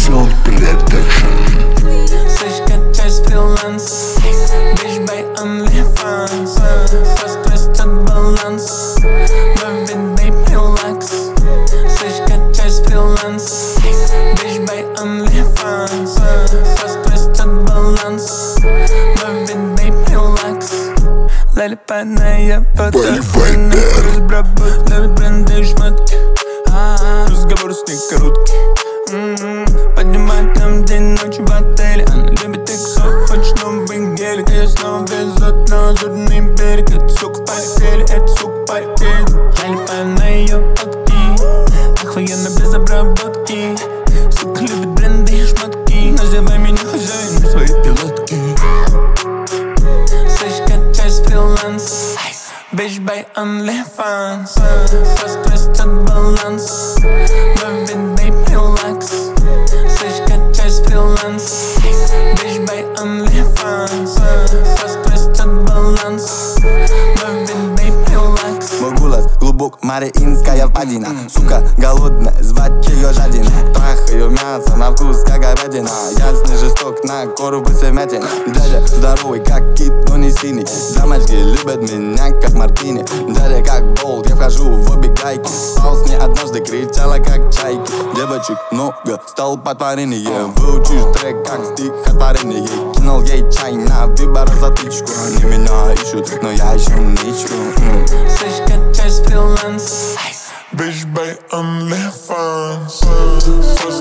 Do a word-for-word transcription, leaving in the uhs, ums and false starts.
Sound Production. Слишком часть фриланс, bitch by OnlyFans. Fast twisted баланс, love it, babe, relax. Слишком часть фриланс, bitch by OnlyFans. Fast twisted баланс, love it, babe, relax. Залипанная фотография, разработка, ловит бренды и шмотки. Разговор с ней короткий. Поднимать нам день, ночью в отеле. Она любит иксо, хочет новый гелик. Я снова везут на лазурный берег. Это сука полетели, это сука полетели. Я липаю на ее фотки, охуенно без обработки. Сука любит бренды и шмотки. Называй меня хозяином своей пилотки. Слишком часть фриланс, bitch by OnlyFans. Fast twisted баланс, love it, babe, relax. Слишком часть фриланс, bitch by OnlyFans. Fast twisted баланс, love it, babe, relax. Мой голос глубок, мариинская впадина. Сука голодная, звать ее жадина. Трах ее мясо на вкус, как говядина. Ясный жесток, на кору высемятин. Дядя здоровый, как кит, но не синий. Дамочки любят меня, как мартини. Дядя как болт, я вхожу в обе гайки. Спал с ней однажды, кричала, как чайки. Девочек много, стал потворение. Выучишь трек, как стихотворение. Кинул ей чай на выбор затычку. Они меня ищут, но я ищу ничку. Слишком часть фриланс, Bitch by OnlyFans.